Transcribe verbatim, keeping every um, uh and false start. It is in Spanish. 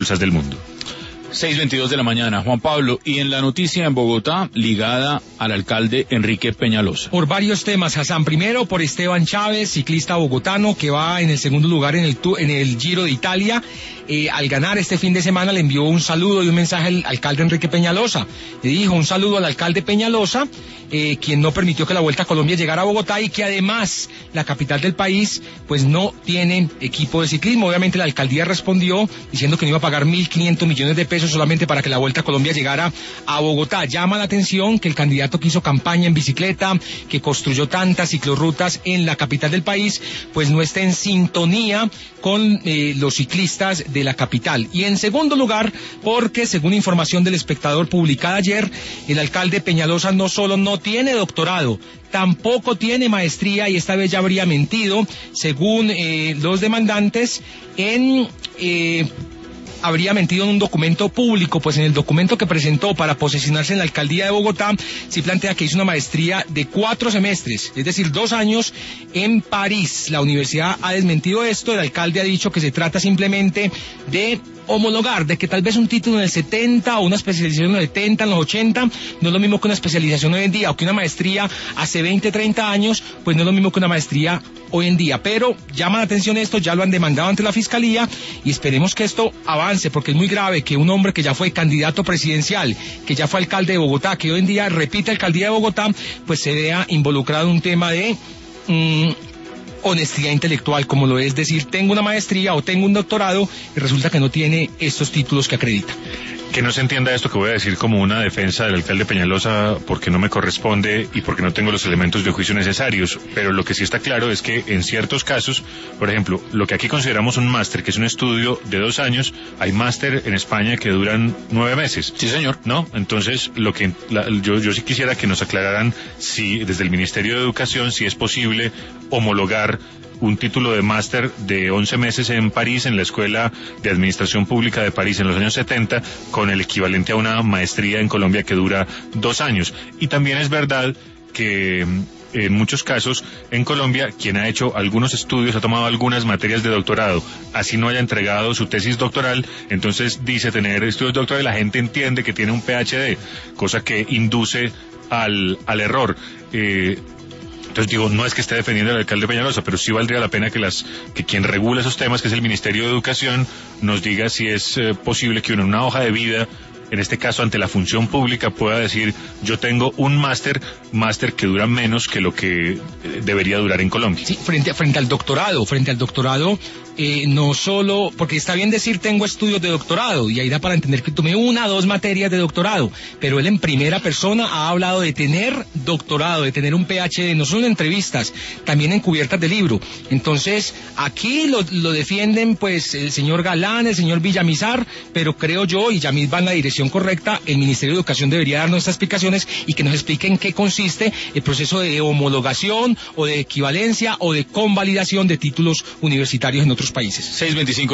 cosas del mundo. seis veintidós de la mañana, Juan Pablo, y en la noticia en Bogotá, ligada al alcalde Enrique Peñalosa. Por varios temas, Hassan. Primero, por Esteban Chávez, ciclista bogotano, que va en el segundo lugar en el, en el Giro de Italia. Eh, al ganar este fin de semana le envió un saludo y un mensaje al alcalde Enrique Peñalosa. Le dijo un saludo al alcalde Peñalosa, eh, quien no permitió que la Vuelta a Colombia llegara a Bogotá, y que además la capital del país pues no tiene equipo de ciclismo. Obviamente la alcaldía respondió diciendo que no iba a pagar mil quinientos millones de pesos solamente para que la Vuelta a Colombia llegara a Bogotá. Llama la atención que el candidato que hizo campaña en bicicleta, que construyó tantas ciclorrutas en la capital del país, pues no esté en sintonía con eh, los ciclistas de la capital. Y en segundo lugar, porque según información del Espectador publicada ayer, el alcalde Peñalosa no solo no tiene doctorado, tampoco tiene maestría, y esta vez ya habría mentido, según eh, los demandantes, en... Eh, habría mentido en un documento público, pues en el documento que presentó para posesionarse en la alcaldía de Bogotá, sí plantea que hizo una maestría de cuatro semestres, es decir, dos años en París. La universidad ha desmentido esto, el alcalde ha dicho que se trata simplemente de homologar, de que tal vez un título en el setenta o una especialización en el setenta, en los ochenta, no es lo mismo que una especialización hoy en día, o que una maestría hace veinte, treinta años, pues no es lo mismo que una maestría hoy en día. Pero llama la atención esto, ya lo han demandado ante la Fiscalía, y esperemos que esto avance, porque es muy grave que un hombre que ya fue candidato presidencial, que ya fue alcalde de Bogotá, que hoy en día repite alcaldía de Bogotá, pues se vea involucrado en un tema de... Mmm, honestidad intelectual, como lo es decir, tengo una maestría o tengo un doctorado, y resulta que no tiene estos títulos que acredita. Que no se entienda esto que voy a decir como una defensa del alcalde Peñalosa porque no me corresponde y porque no tengo los elementos de juicio necesarios, pero lo que sí está claro es que en ciertos casos, por ejemplo, lo que aquí consideramos un máster, que es un estudio de dos años, hay máster en España que duran nueve meses. Sí, señor. ¿No? Entonces, lo que la, yo, yo sí quisiera que nos aclararan si desde el Ministerio de Educación, si es posible homologar un título de máster de once meses en París, en la Escuela de Administración Pública de París en los años setenta, con el equivalente a una maestría en Colombia que dura dos años. Y también es verdad que en muchos casos en Colombia quien ha hecho algunos estudios ha tomado algunas materias de doctorado, así no haya entregado su tesis doctoral, entonces dice tener estudios doctorales, la gente entiende que tiene un P H D, cosa que induce al, al error. Eh, Entonces digo, no es que esté defendiendo al alcalde Peñalosa, pero sí valdría la pena que las que quien regula esos temas, que es el Ministerio de Educación, nos diga si es eh, posible que uno en una hoja de vida, en este caso ante la función pública, pueda decir, yo tengo un máster, máster que dura menos que lo que eh, debería durar en Colombia. Sí, frente, frente al doctorado, frente al doctorado, eh, no solo, porque está bien decir tengo estudios de doctorado, y ahí da para entender que tomé una o dos materias de doctorado, pero él en primera persona ha hablado de tener doctorado, de tener un P H D, no solo en entrevistas, también en cubiertas de libro. Entonces, aquí lo, lo defienden pues el señor Galán, el señor Villamizar, pero creo yo, y Yamil va en la dirección correcta, el Ministerio de Educación debería darnos estas explicaciones y que nos explique en qué consiste el proceso de homologación o de equivalencia o de convalidación de títulos universitarios en otros países. seis veinticinco